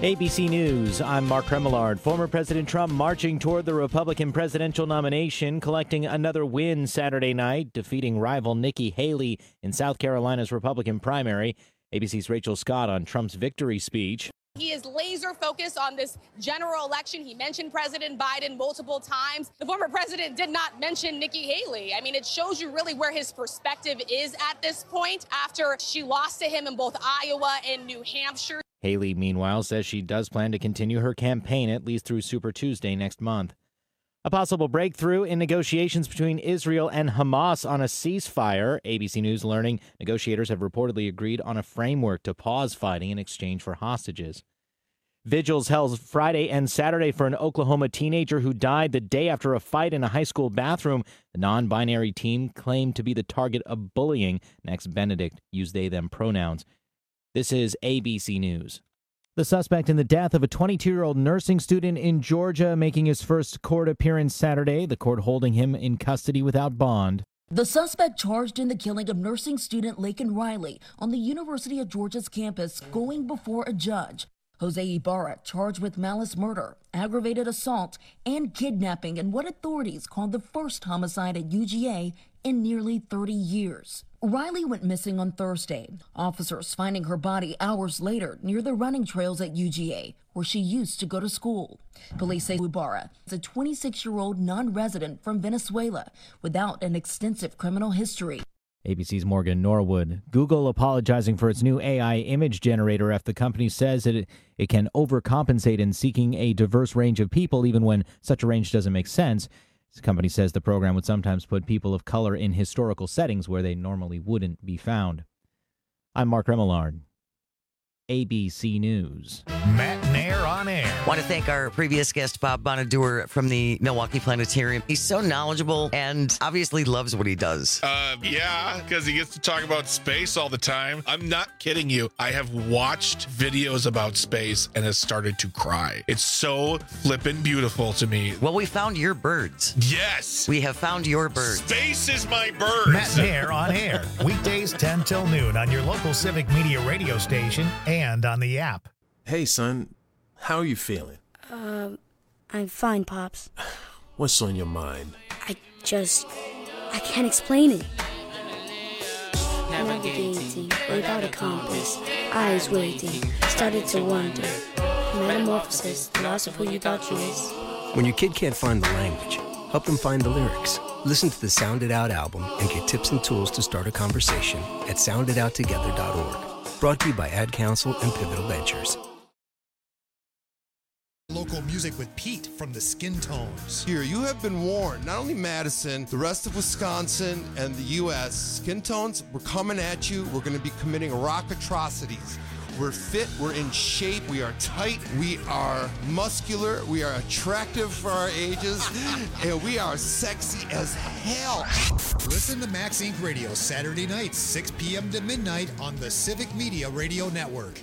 ABC News, I'm Mark Remillard. Former President Trump marching toward the Republican presidential nomination, collecting another win Saturday night, defeating rival Nikki Haley in South Carolina's Republican primary. ABC's Rachel Scott on Trump's victory speech. He is laser focused on this general election. He mentioned President Biden multiple times. The former president did not mention Nikki Haley. I mean, it shows you really where his perspective is at this point after she lost to him in both Iowa and New Hampshire. Haley, meanwhile, says she does plan to continue her campaign at least through Super Tuesday next month. A possible breakthrough in negotiations between Israel and Hamas on a ceasefire. ABC News learning negotiators have reportedly agreed on a framework to pause fighting in exchange for hostages. Vigils held Friday and Saturday for an Oklahoma teenager who died the day after a fight in a high school bathroom. The non-binary teen claimed to be the target of bullying. Next, Benedict used they-them pronouns. This is ABC News. The suspect in the death of a 22-year-old nursing student in Georgia making his first court appearance Saturday, the court holding him in custody without bond. The suspect charged in the killing of nursing student Laken Riley on the University of Georgia's campus going before a judge. Jose Ibarra charged with malice murder, aggravated assault, and kidnapping in what authorities called the first homicide at UGA in nearly 30 years. Riley went missing on Thursday, officers finding her body hours later near the running trails at UGA, where she used to go to school. Police say Ibarra is a 26-year-old non-resident from Venezuela without an extensive criminal history. ABC's Morgan Norwood. Google apologizing for its new AI image generator after the company says it can overcompensate in seeking a diverse range of people even when such a range doesn't make sense. The company says the program would sometimes put people of color in historical settings where they normally wouldn't be found. I'm Mark Remillard, ABC News. Matt Nair on air. Want to thank our previous guest, Bob Bonaduer from the Milwaukee Planetarium. He's so knowledgeable and obviously loves what he does. Yeah, because he gets to talk about space all the time. I'm not kidding you. I have watched videos about space and has started to cry. It's so flippin' beautiful to me. Well, we found your birds. Yes. We have found your birds. Space is my birds. Matt Nair on air. Weekdays 10 till noon on your local Civic Media radio station and on the app. Hey, son. How are you feeling? I'm fine, Pops. What's on your mind? I can't explain it. Navigating without a compass, eyes waiting, started to wonder. Metamorphosis, the loss of who you thought you is. When your kid can't find the language, help them find the lyrics. Listen to the Sound It Out album and get tips and tools to start a conversation at sounditouttogether.org. Brought to you by Ad Council and Pivotal Ventures. Local music with Pete from the Skin Tones. Here, you have been warned. Not only Madison, the rest of Wisconsin and the U.S. Skin Tones, we're coming at you. We're going to be committing rock atrocities. We're fit, we're in shape, we are tight, we are muscular, we are attractive for our ages, and we are sexy as hell. Listen to Max Inc. Radio Saturday nights, 6 p.m. to midnight on the Civic Media Radio Network.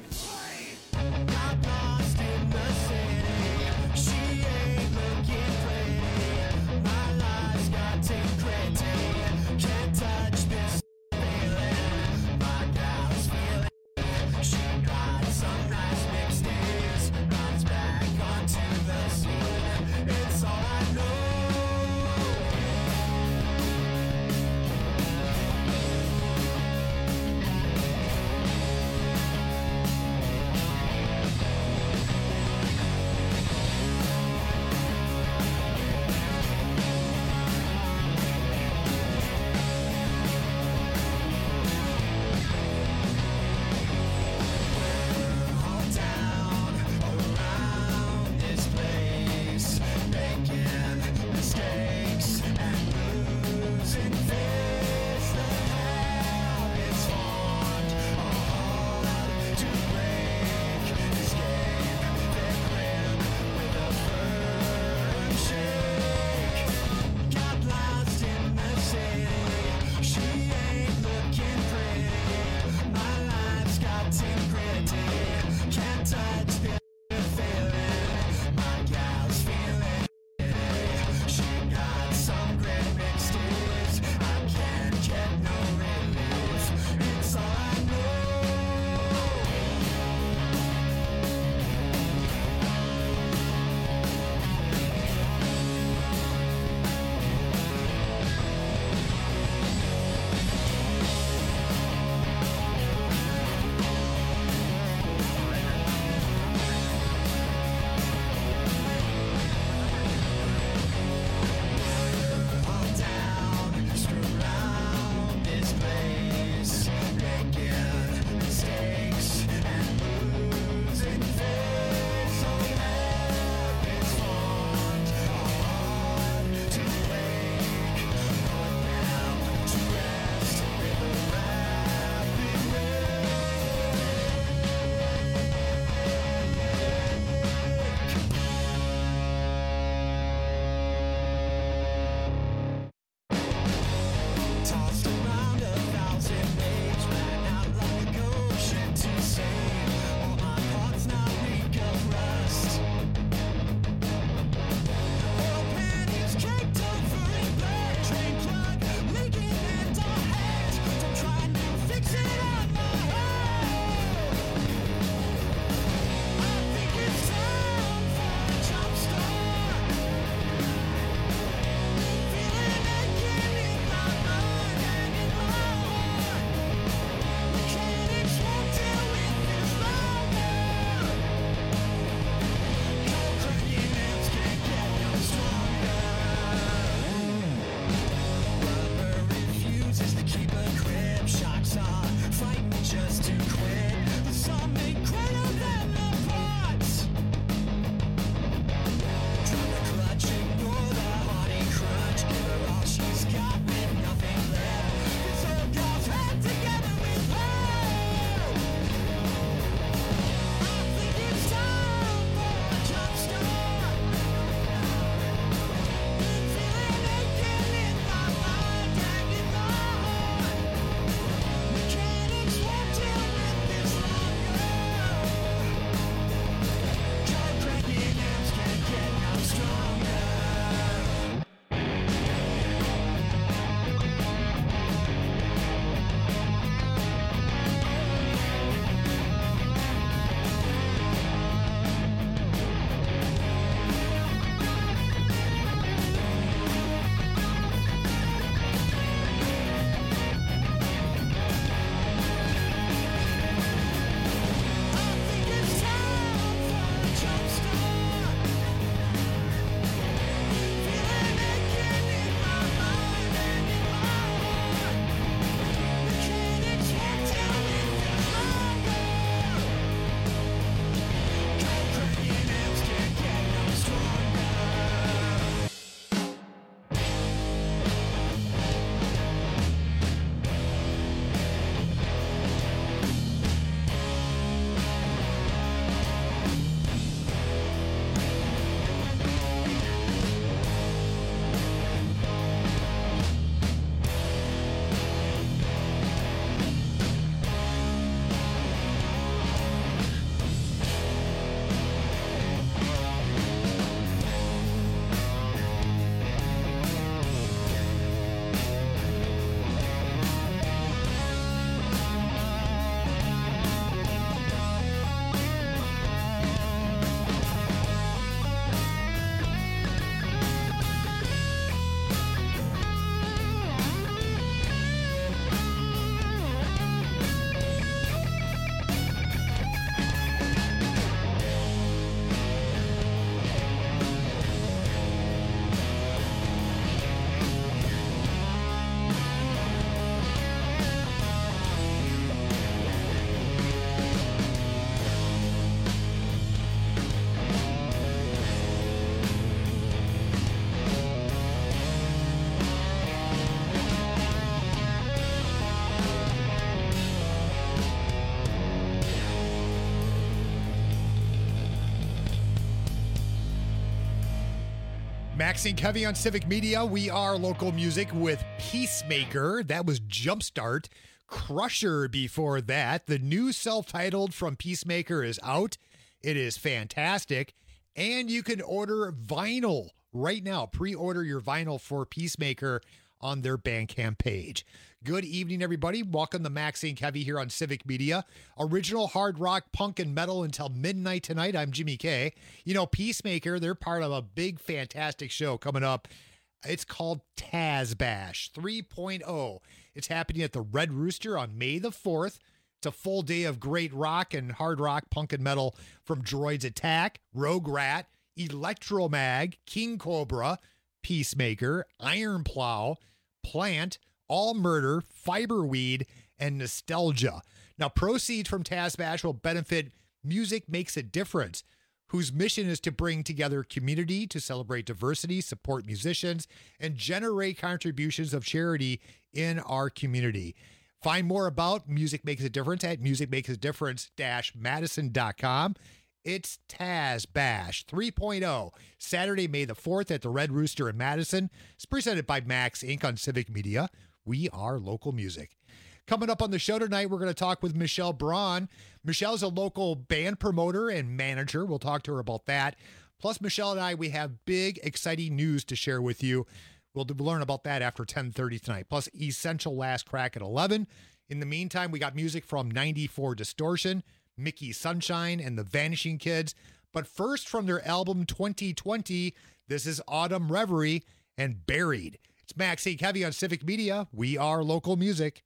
Maxine Kevy on Civic Media. We are local music with Peacemaker. That was Jumpstart. Crusher before that. The new self-titled from Peacemaker is out. It is fantastic. And you can order vinyl right now. Pre-order your vinyl for Peacemaker on their Bandcamp page. Good evening, everybody. Welcome to Maxine Kevy here on Civic Media. Original hard rock, punk, and metal until midnight tonight. I'm Jimmy K. You know, Peacemaker, they're part of a big, fantastic show coming up. It's called Taz Bash 3.0. It's happening at the Red Rooster on May the 4th. It's a full day of great rock and hard rock, punk, and metal from Droids Attack, Rogue Rat, Electromag, King Cobra, Peacemaker, Iron Plow, Plant, All Murder, Fiberweed, and Nostalgia. Now, proceeds from Taz Bash will benefit Music Makes a Difference, whose mission is to bring together community to celebrate diversity, support musicians, and generate contributions of charity in our community. Find more about Music Makes a Difference at musicmakes-a-difference-madison.com. It's Taz Bash 3.0, Saturday, May the 4th at the Red Rooster in Madison. It's presented by Max Inc. on Civic Media. We are local music. Coming up on the show tonight, we're going to talk with Michelle Braun. Michelle's a local band promoter and manager. We'll talk to her about that. Plus, Michelle and I, we have big, exciting news to share with you. We'll learn about that after 10:30 tonight. Plus, Essential Last Crack at 11. In the meantime, we got music from 94 Distortion, Mickey Sunshine, and the Vanishing Kids. But first, from their album 2020, this is Autumn Reverie and Buried. It's Maxine Kevy on Civic Media. We are local music.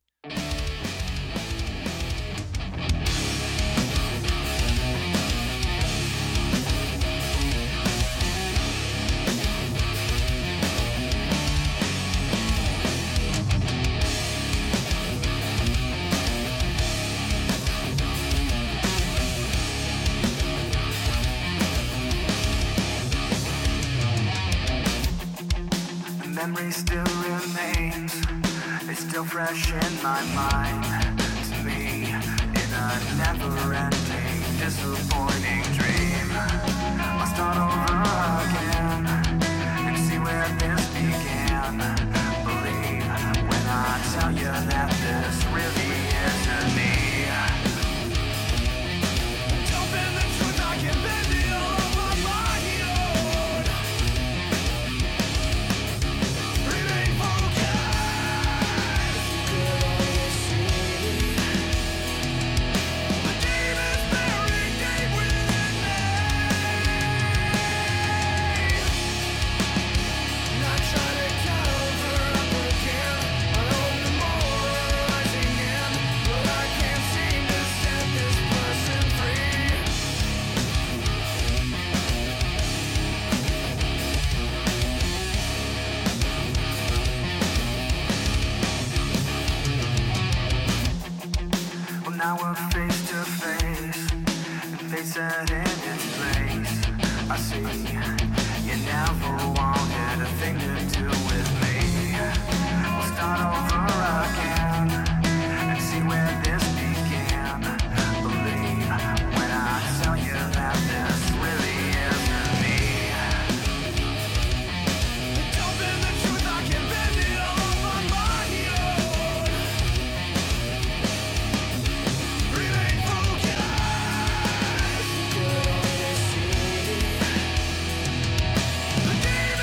Memory still remains, it's still fresh in my mind. To me, in a never-ending, disappointing dream, I'll start over again and see where this began. Believe when I tell you that this really isn't me. Jump in the truth, I can bend it all over my own. Remain focused. The demon's buried deep within me. Not trying to cover up again. I know the more rising in, but I can't seem to set this person free. Well, now we're face to face, and fate set in its place. I see you never wanted a thing to do with me. We'll start over again and see where this began. Believe when I tell you that this really isn't me. Jump in the truth, I can bend it all over my own. Remain focused. The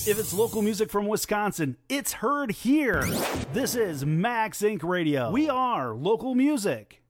If it's local music from Wisconsin, it's heard here. This is Max Inc. Radio. We are local music.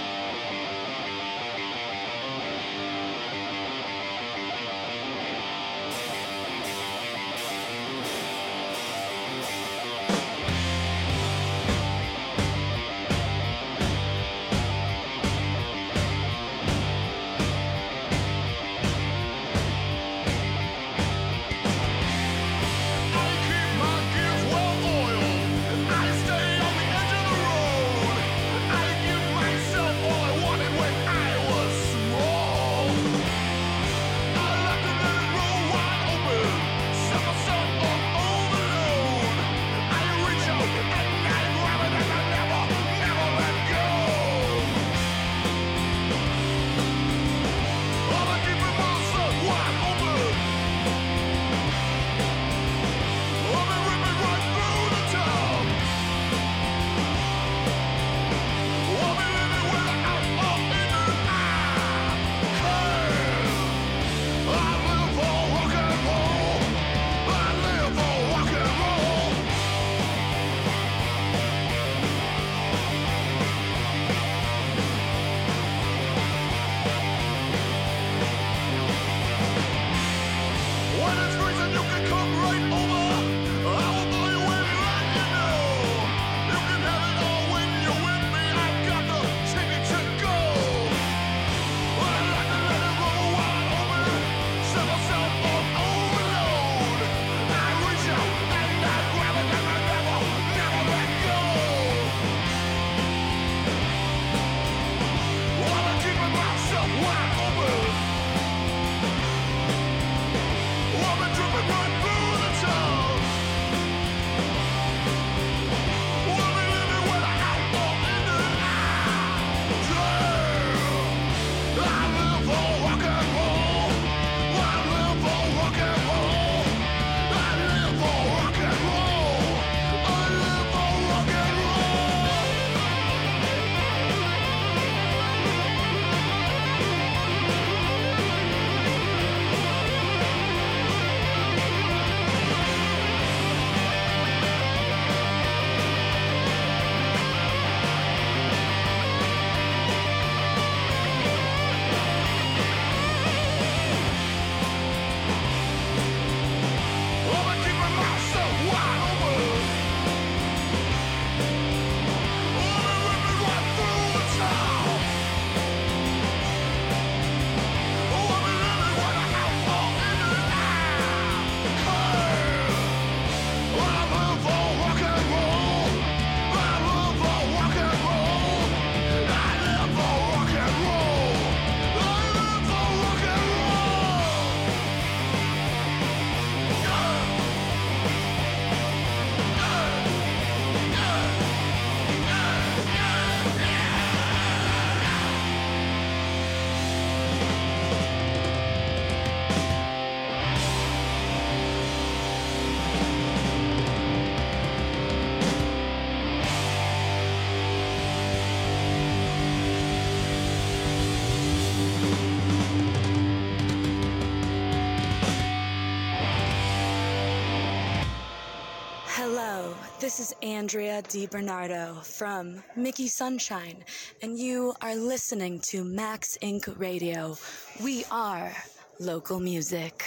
Hello, this is Andrea DiBernardo from Mickey Sunshine, and you are listening to Max Inc. Radio. We are local music.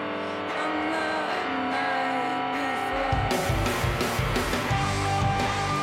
Before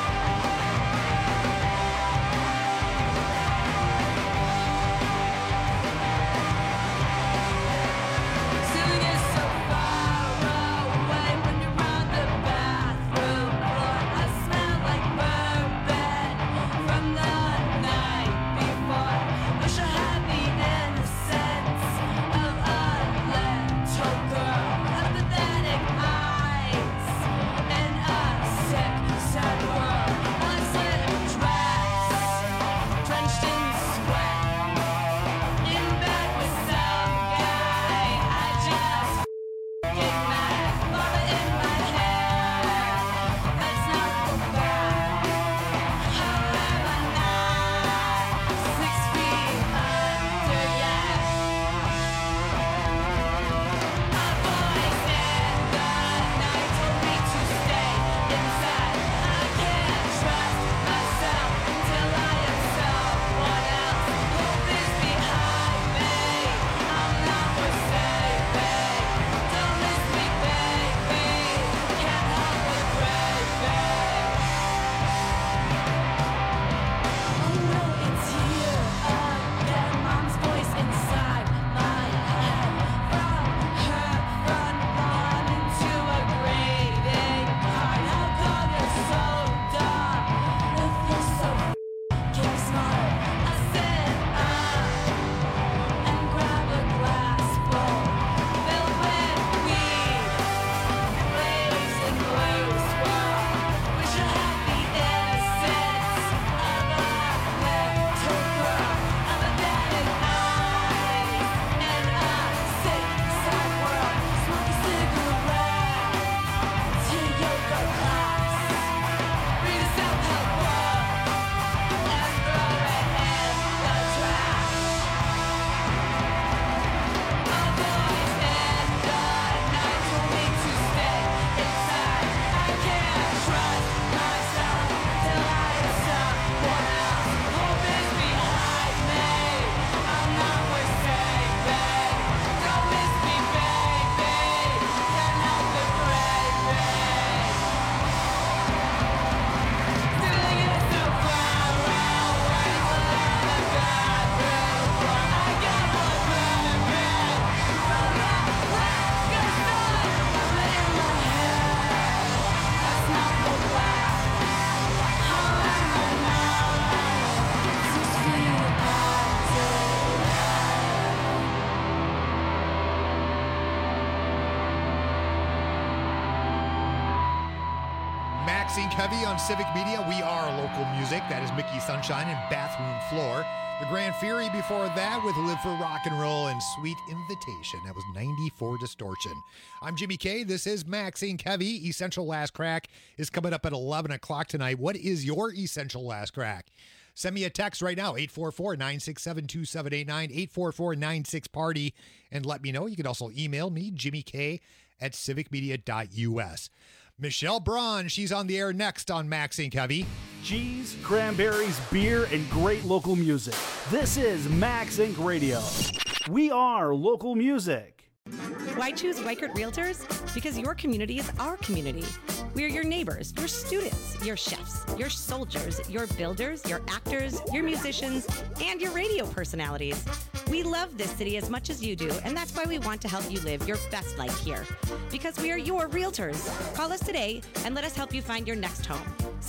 Max Inc. Heavy on Civic Media. We are local music. That is Mickey Sunshine and Bathroom Floor. The Grand Fury before that with Live for Rock and Roll and Sweet Invitation. That was 94 Distortion. I'm Jimmy K. This is Max Inc. Heavy. Essential Last Crack is coming up at 11 o'clock tonight. What is your Essential Last Crack? Send me a text right now, 844-967-2789, 844-96-PARTY, and let me know. You can also email me, jimmyk@civicmedia.us. Michelle Braun, she's on the air next on Max Inc. Heavy. Cheese, cranberries, beer, and great local music. This is Max Inc. Radio. We are local music. Why choose Weichert Realtors? Because your community is our community. We are your neighbors, your students, your chefs, your soldiers, your builders, your actors, your musicians, and your radio personalities. We love this city as much as you do, and that's why we want to help you live your best life here. Because we are your realtors. Call us today and let us help you find your next home.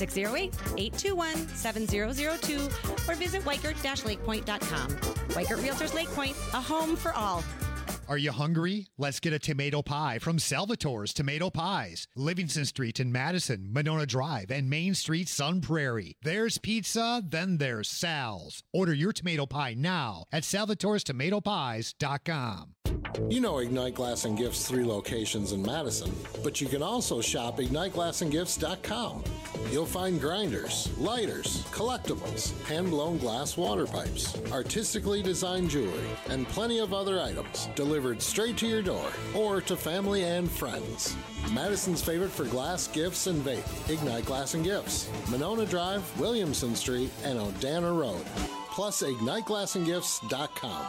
608-821-7002 or visit Weichert-LakePoint.com. Weichert Realtors Lake Point, a home for all. Are you hungry? Let's get a tomato pie from Salvatore's Tomato Pies. Livingston Street in Madison, Monona Drive, and Main Street, Sun Prairie. There's pizza, then there's Sal's. Order your tomato pie now at salvatorestomatopies.com. You know Ignite Glass and Gifts 3 locations in Madison, but you can also shop IgniteGlassandGifts.com. You'll find grinders, lighters, collectibles, hand-blown glass water pipes, artistically designed jewelry, and plenty of other items delivered straight to your door or to family and friends. Madison's favorite for glass, gifts, and vape. Ignite Glass and Gifts, Monona Drive, Williamson Street, and Odana Road. Plus IgniteGlassandGifts.com.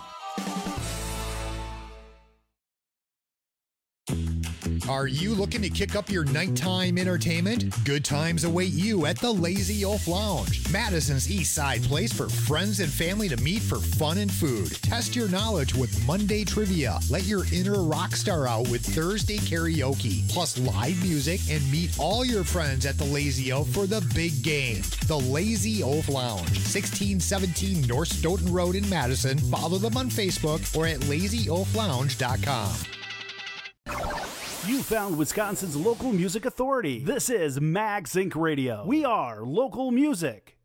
Are you looking to kick up your nighttime entertainment? Good times await you at the Lazy Oaf Lounge, Madison's East Side place for friends and family to meet for fun and food. Test your knowledge with Monday trivia. Let your inner rock star out with Thursday karaoke, plus live music, and meet all your friends at the Lazy Oaf for the big game. The Lazy Oaf Lounge, 1617 North Stoughton Road in Madison. Follow them on Facebook or at lazyoaflounge.com. You found Wisconsin's local music authority. This is Max Inc. Radio. We are local music.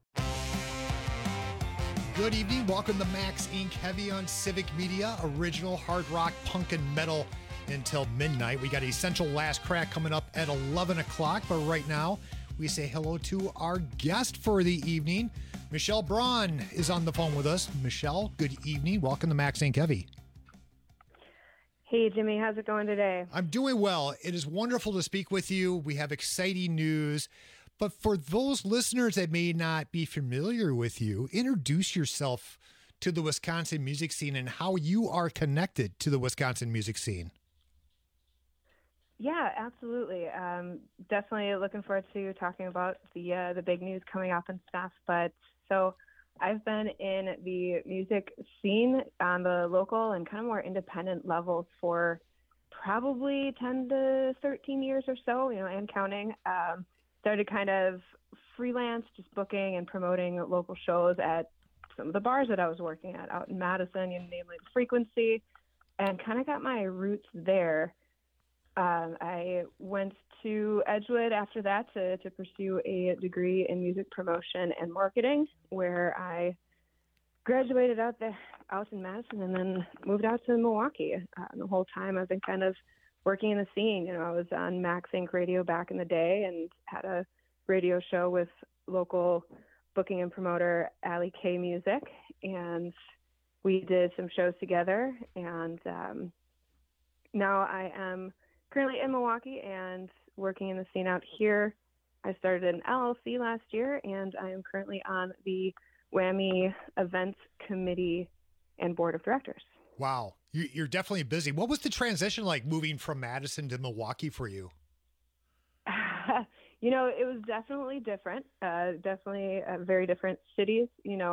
Good evening. Welcome to Max Inc. Heavy on Civic Media. Original hard rock, punk, and metal until midnight. We got Essential Last Crack coming up at 11 o'clock. But right now, we say hello to our guest for the evening. Michelle Braun is on the phone with us. Michelle, good evening. Welcome to Max Inc. Heavy. Hey, Jimmy, how's it going today? I'm doing well. It is wonderful to speak with you. We have exciting news. But for those listeners that may not be familiar with you, introduce yourself to the Wisconsin music scene and how you are connected to the Wisconsin music scene. Yeah, absolutely. Definitely looking forward to talking about the big news coming up and stuff. But so I've been in the music scene on the local and kind of more independent levels for probably 10 to 13 years or so, and counting. Started kind of freelance, just booking and promoting local shows at some of the bars that I was working at out in Madison, namely The Frequency, and kind of got my roots there. I went to Edgewood after that to pursue a degree in music promotion and marketing, where I graduated out in Madison and then moved out to Milwaukee. The whole time I've been kind of working in the scene. I was on Max Inc. Radio back in the day and had a radio show with local booking and promoter Allie K Music, and we did some shows together. And now I am currently in Milwaukee and working in the scene out here. I started an LLC last year, and I am currently on the WWAMI Events Committee and Board of Directors. Wow. You're definitely busy. What was the transition like moving from Madison to Milwaukee for you? It was definitely different. Definitely very different cities.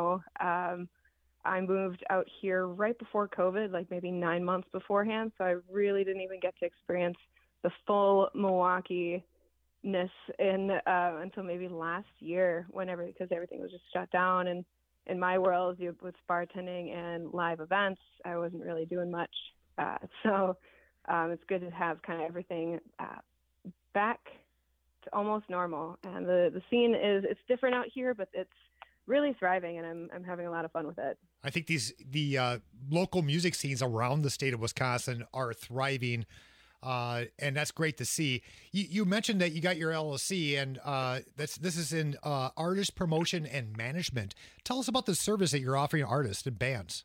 I moved out here right before COVID, like maybe 9 months beforehand. So I really didn't even get to experience the full Milwaukee-ness until maybe last year, because everything was just shut down. And in my world, with bartending and live events, I wasn't really doing much. So it's good to have kind of everything back almost normal. And the scene it's different out here, but it's really thriving, and I'm having a lot of fun with it. I think the local music scenes around the state of Wisconsin are thriving, and that's great to see. You mentioned that you got your LLC, and this is in artist promotion and management. Tell us about the service that you're offering artists and bands.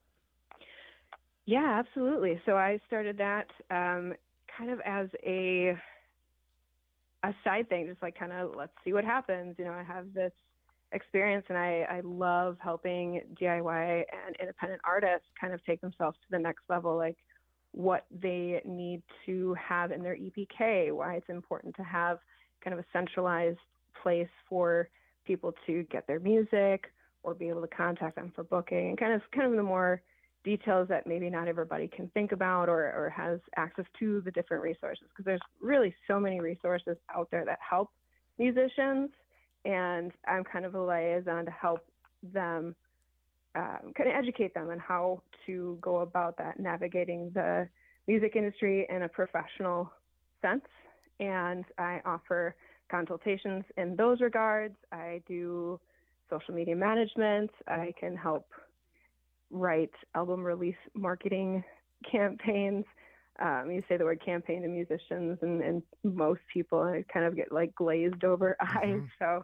Yeah, absolutely. So I started that kind of as a side thing, just like kind of let's see what happens. You know, I have this experience, and I love helping DIY and independent artists kind of take themselves to the next level, like what they need to have in their EPK, why it's important to have kind of a centralized place for people to get their music or be able to contact them for booking, and kind of the more details that maybe not everybody can think about or has access to the different resources, because there's really so many resources out there that help musicians, and I'm kind of a liaison to help them kind of educate them on how to go about that, navigating the music industry in a professional sense. And I offer consultations in those regards. I do social media management. I can help write album release marketing campaigns. You say the word campaign to musicians, and most people kind of get like glazed over eyes. So,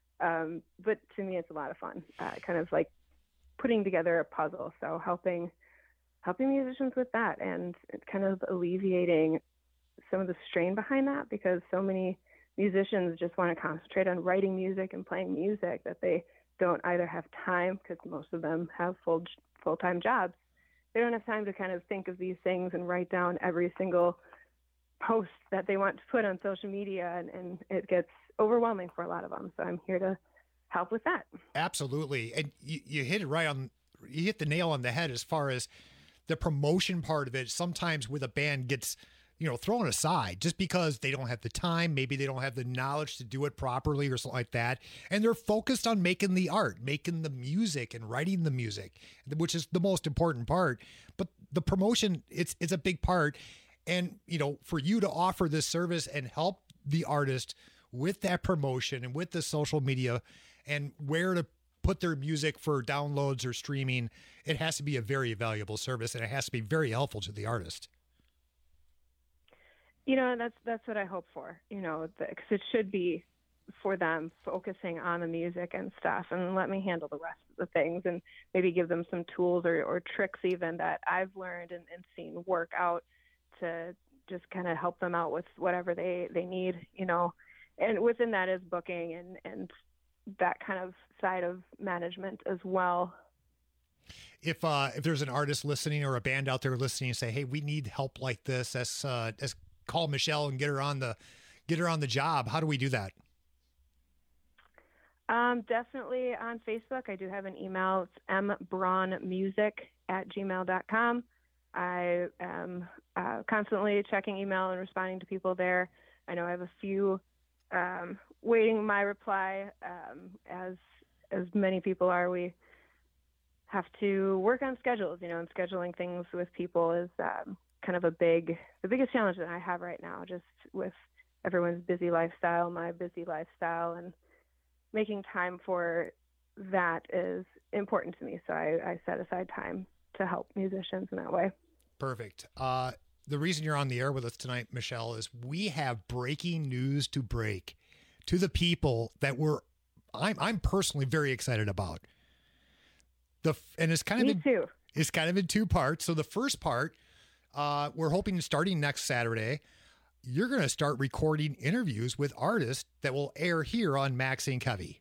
but to me, it's a lot of fun, kind of like putting together a puzzle. So helping musicians with that, and kind of alleviating some of the strain behind that, because so many musicians just want to concentrate on writing music and playing music that they don't either have time, because most of them have full-time jobs. They don't have time to kind of think of these things and write down every single post that they want to put on social media, and it gets overwhelming for a lot of them. So I'm here to help with that. Absolutely. And you hit it you hit the nail on the head as far as the promotion part of it. Sometimes with a band gets, thrown aside just because they don't have the time. Maybe they don't have the knowledge to do it properly or something like that. And they're focused on making the art, making the music and writing the music, which is the most important part. But the promotion, it's a big part. And, for you to offer this service and help the artist with that promotion and with the social media and where to put their music for downloads or streaming, it has to be a very valuable service, and it has to be very helpful to the artist. That's what I hope for, because it should be for them focusing on the music and stuff, and let me handle the rest of the things, and maybe give them some tools or tricks even that I've learned and seen work out to just kind of help them out with whatever they need, and within that is booking and that kind of side of management as well. If there's an artist listening or a band out there listening and say, hey, we need help like this, as call Michelle and get her on the job. How do we do that? Definitely on Facebook. I do have an email. It's mbraunmusic@gmail.com. I am constantly checking email and responding to people there. I know I have a few waiting my reply. As many people are, we have to work on schedules, and scheduling things with people is kind of the biggest challenge that I have right now, just with everyone's busy lifestyle, my busy lifestyle, and making time for that is important to me. So I set aside time to help musicians in that way. Perfect. The reason you're on the air with us tonight, Michelle, is we have breaking news to break to the people that I'm personally very excited about. And it's kind of it's kind of in two parts. So the first part, we're hoping starting next Saturday, you're going to start recording interviews with artists that will air here on Max Inc. Heavy.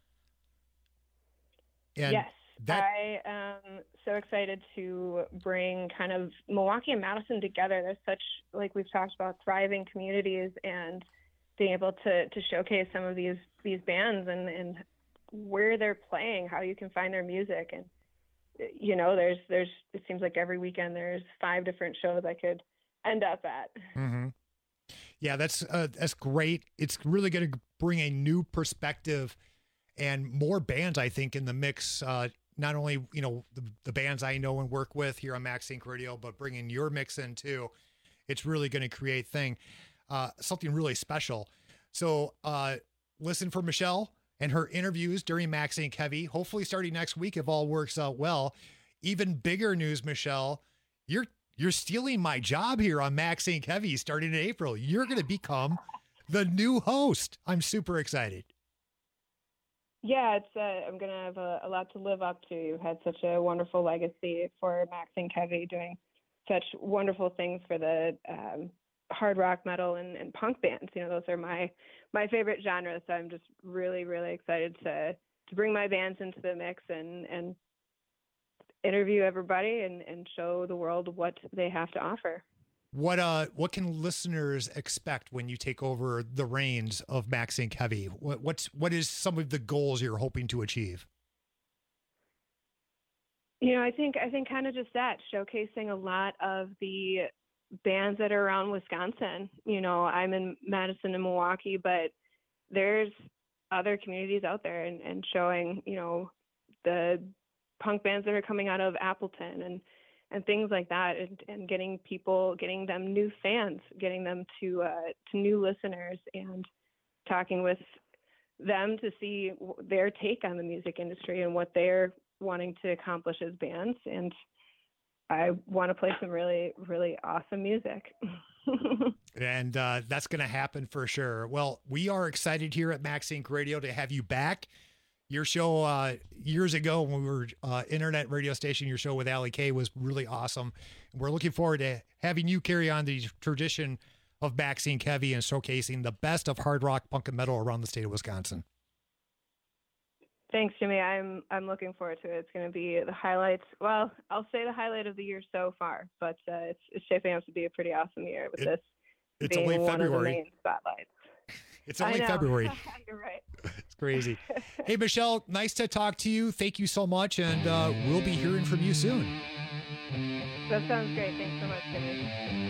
And yes, I am so excited to bring kind of Milwaukee and Madison together. There's such, like we've talked about, thriving communities, and being able to showcase some of these bands and where they're playing, how you can find their music. And there's it seems like every weekend there's 5 different shows I could end up at. Mm-hmm. Yeah, that's great. It's really going to bring a new perspective and more bands, I think, in the mix. Not only, the bands I know and work with here on Max Inc. Radio, but bringing your mix in too. It's really going to create something really special. So listen for Michelle and her interviews during Max Inc. Heavy, hopefully starting next week if all works out well. Even bigger news, Michelle, you're stealing my job here on Max Inc. Heavy starting in April. You're going to become the new host. I'm super excited. Yeah, it's I'm going to have a lot to live up to. You've had such a wonderful legacy for Max Inc. Heavy, doing such wonderful things for the hard rock, metal, and punk bands. You know, those are my favorite genres. So I'm just really, really excited to bring my bands into the mix and interview everybody and show the world what they have to offer. What can listeners expect when you take over the reins of Max Inc. Heavy? What is some of the goals you're hoping to achieve? You know, I think kind of just that, showcasing a lot of the bands that are around Wisconsin. You know, I'm in Madison and Milwaukee, but there's other communities out there and showing, you know, the punk bands that are coming out of Appleton and things like that, and getting them new fans, getting them to new listeners, and talking with them to see their take on the music industry and what they're wanting to accomplish as bands. And I want to play some really, really awesome music. And that's going to happen for sure. Well, we are excited here at Max Inc. Radio to have you back. Your show years ago when we were internet radio station, your show with Allie Kay was really awesome. We're looking forward to having you carry on the tradition of Max Inc. Heavy and showcasing the best of hard rock, punk, and metal around the state of Wisconsin. Thanks, Jimmy. I'm looking forward to it. It's going to be the highlights. Well, I'll say the highlight of the year so far, but it's shaping up to be a pretty awesome year with this. It's being only one of the February. main spotlights. It's only February. You're right. It's crazy. Hey, Michelle, nice to talk to you. Thank you so much, and we'll be hearing from you soon. That sounds great. Thanks so much, Jimmy.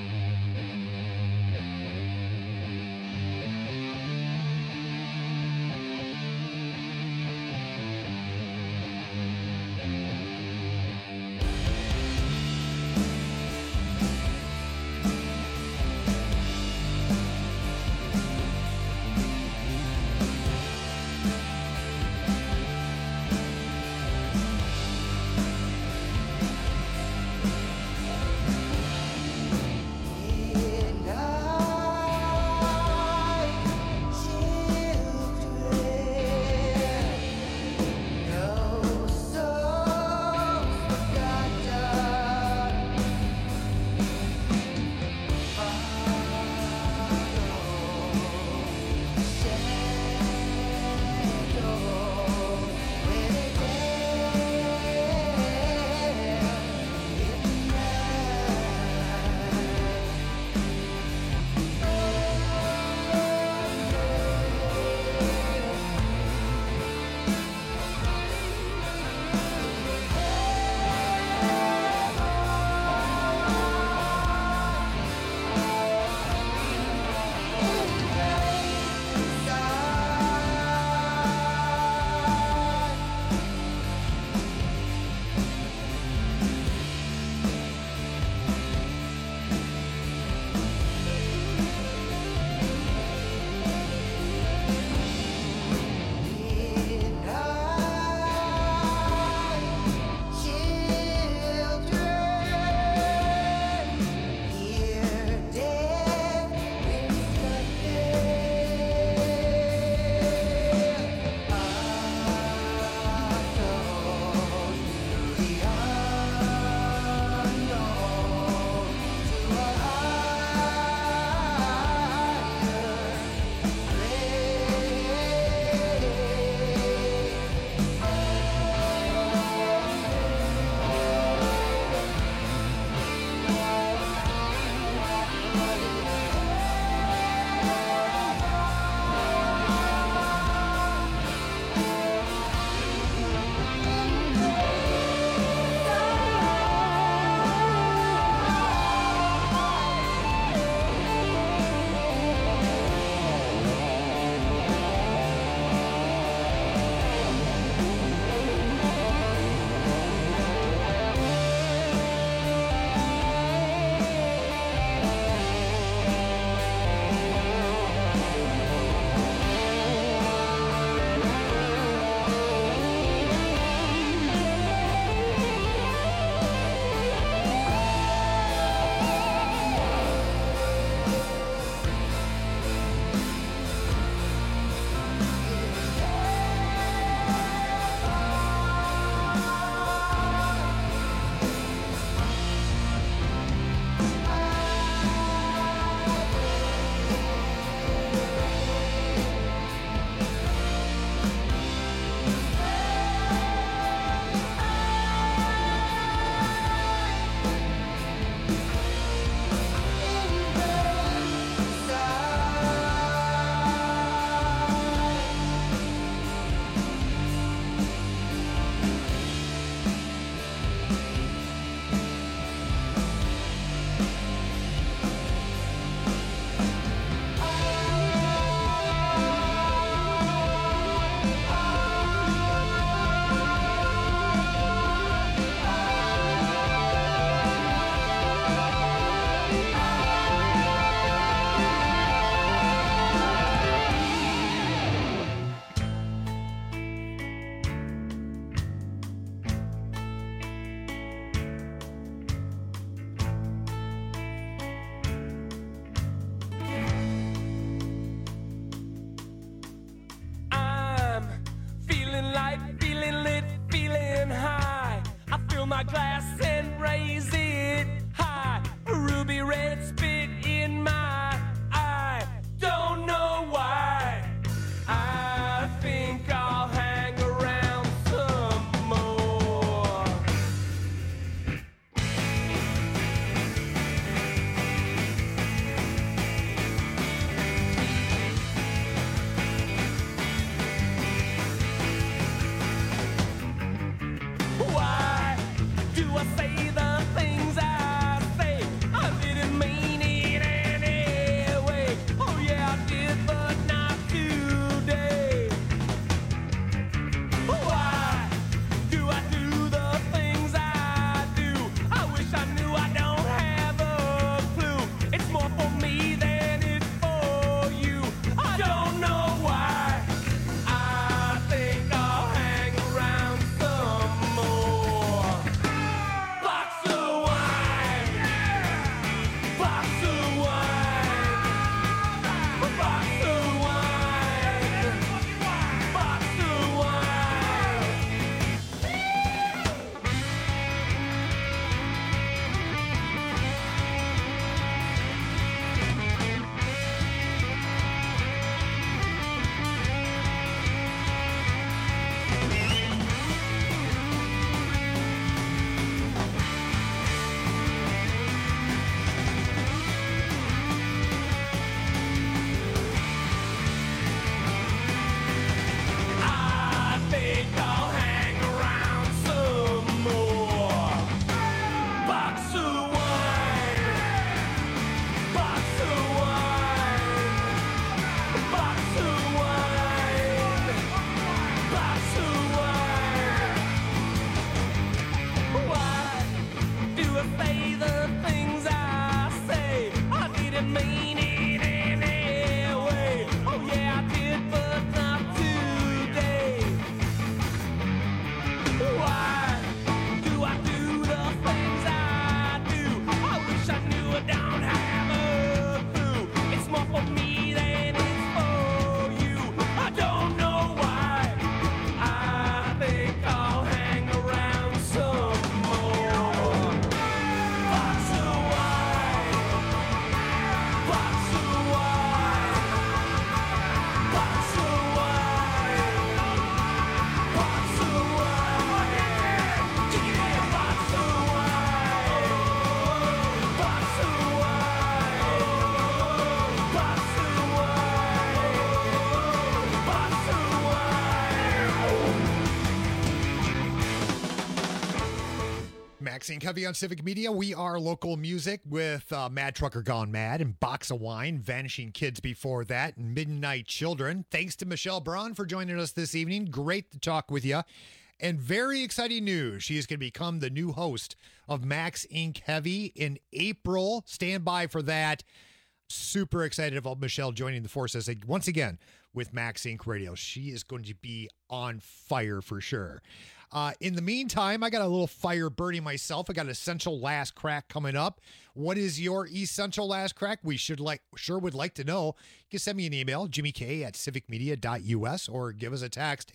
and Kevy on Civic Media. We are local music with Mad Trucker Gone Mad and Box of Wine, Vanishing Kids before that, and Midnight Children. Thanks to Michelle Braun for joining us this evening. Great to talk with you. And very exciting news. She is going to become the new host of Max Inc. Heavy in April. Stand by for that. Super excited about Michelle joining the forces once again with Max Inc. Radio. She is going to be on fire for sure. In the meantime, I got a little fire burning myself. I got an essential last crack coming up. What is your essential last crack? We sure would like to know. You can send me an email, jimmyk@civicmedia.us, or give us a text,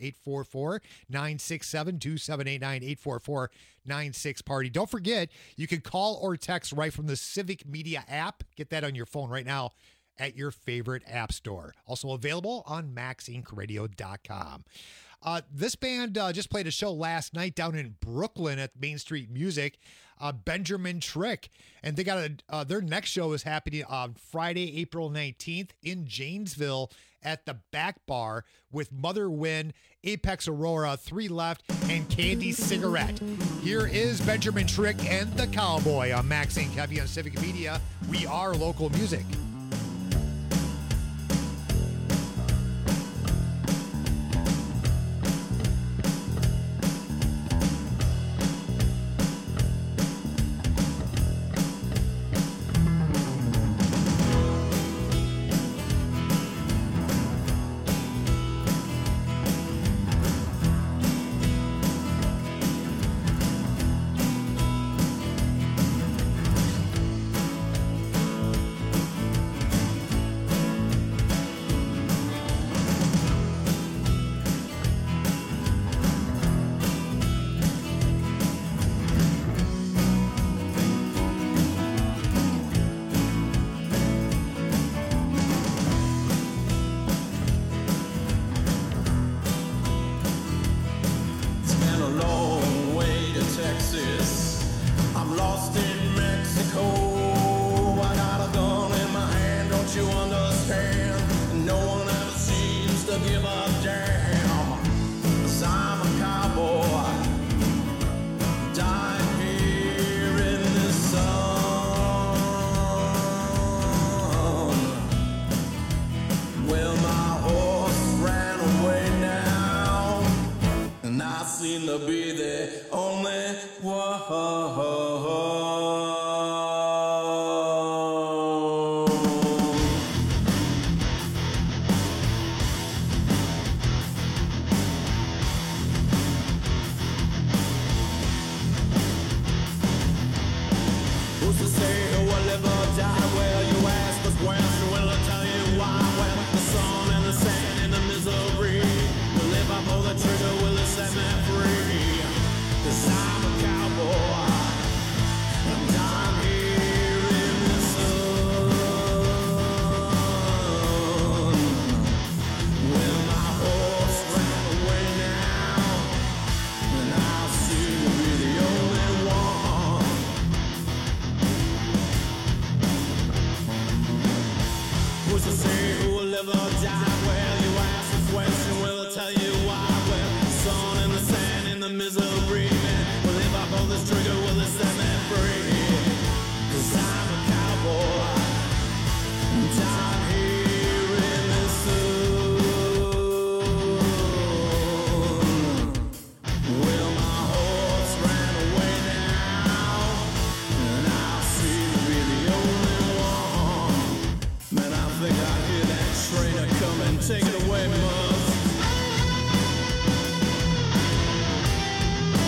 844-967-2789, 844-96-PARTY. Don't forget, you can call or text right from the Civic Media app. Get that on your phone right now at your favorite app store. Also available on maxincradio.com. This band just played a show last night down in Brooklyn at Main Street Music, Benjamin Trick. And they got their next show is happening on Friday, April 19th in Janesville at the Back Bar with Mother Win, Apex Aurora, Three Left, and Candy Cigarette. Here is Benjamin Trick and the Cowboy on Max Inc. Heavy on Civic Media. We are local music. Take it away, Muzz.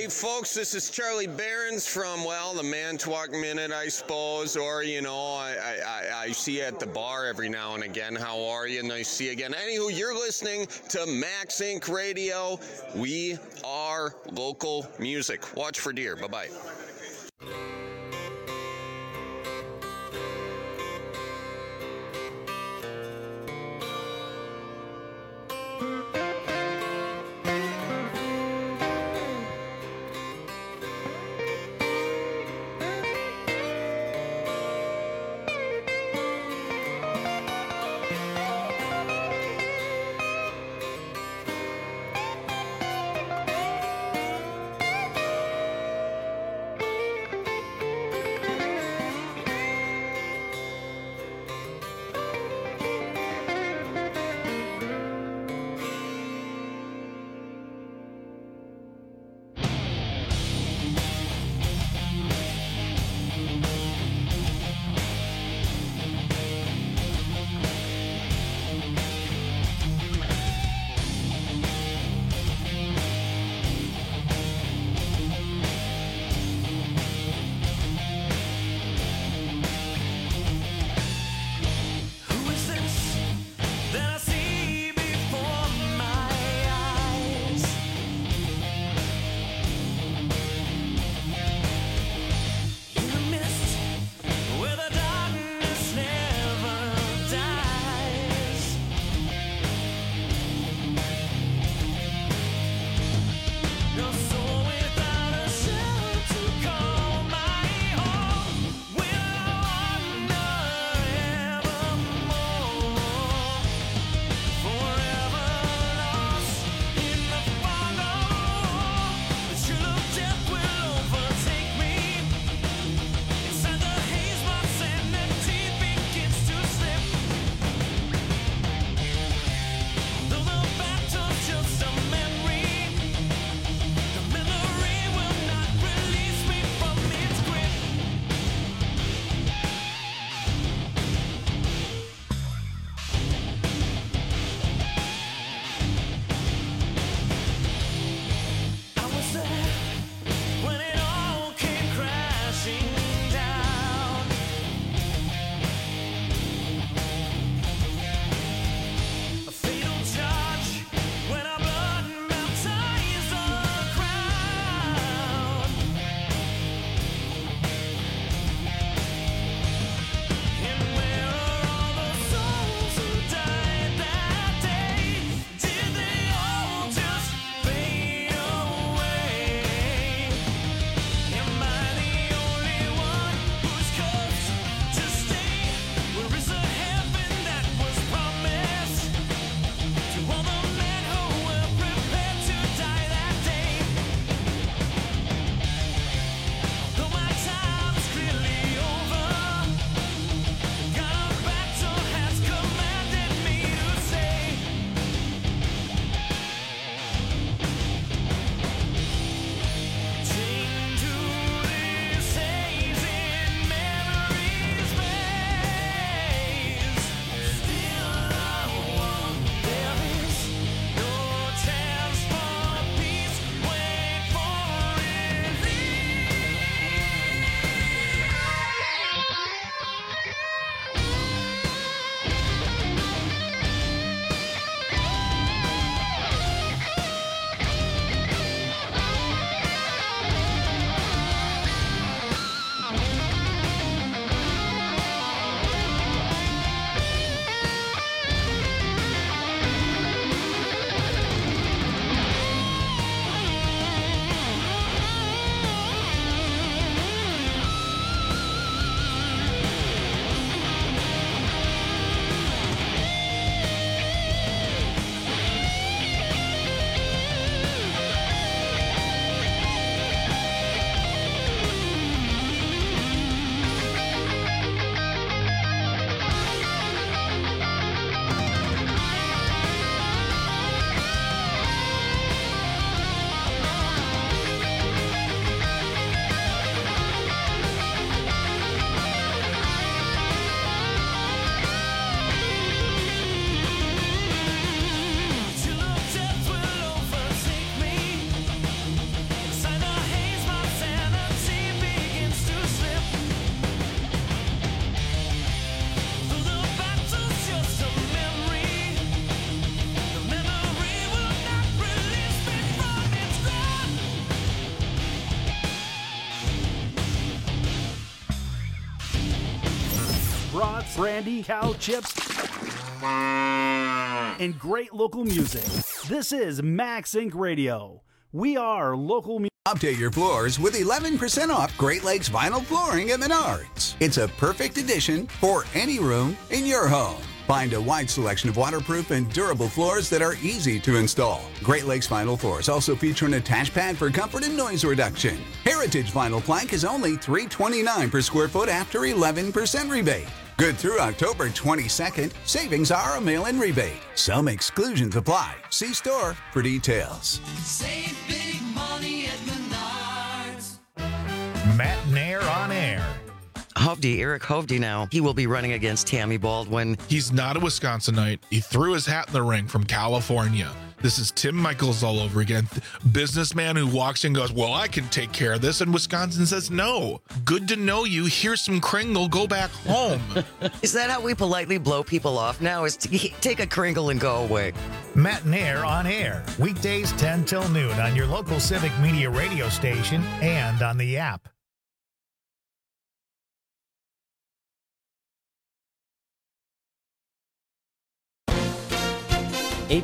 Hey, folks, this is Charlie Behrens from, well, the Manitowoc Minute, I suppose, or, you know, I see you at the bar every now and again. How are you? Nice to see you again. Anywho, you're listening to Max Inc. Radio. We are local music. Watch for deer. Bye-bye. brats, brandy, cow chips, and great local music. This is Max Inc. Radio. We are local music. Update your floors with 11% off Great Lakes vinyl flooring at Menards. It's a perfect addition for any room in your home. Find a wide selection of waterproof and durable floors that are easy to install. Great Lakes vinyl floors also feature an attached pad for comfort and noise reduction. Heritage vinyl plank is only $329 per square foot after 11% rebate. Good through October 22nd. Savings are a mail-in rebate. Some exclusions apply. See store for details. Save big money at Menards. Matt Nair on air. Eric Hovde now. He will be running against Tammy Baldwin. He's not a Wisconsinite. He threw his hat in the ring from California. This is Tim Michaels all over again. Businessman who walks in and goes, well, I can take care of this. And Wisconsin says, no. Good to know you. Here's some Kringle. Go back home. Is that how we politely blow people off now? Is to take a Kringle and go away? Matt Nair on air. Weekdays 10 till noon on your local Civic Media radio station and on the app.